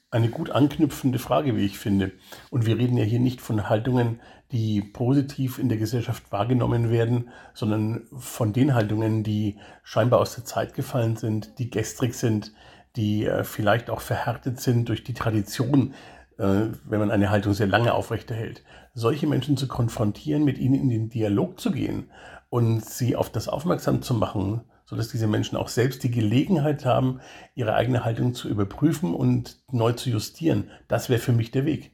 Eine gut anknüpfende Frage, wie ich finde. Und wir reden ja hier nicht von Haltungen, die positiv in der Gesellschaft wahrgenommen werden, sondern von den Haltungen, die scheinbar aus der Zeit gefallen sind, die gestrig sind, die vielleicht auch verhärtet sind durch die Tradition, wenn man eine Haltung sehr lange aufrechterhält. Solche Menschen zu konfrontieren, mit ihnen in den Dialog zu gehen und sie auf das aufmerksam zu machen, sodass diese Menschen auch selbst die Gelegenheit haben, ihre eigene Haltung zu überprüfen und neu zu justieren. Das wäre für mich der Weg.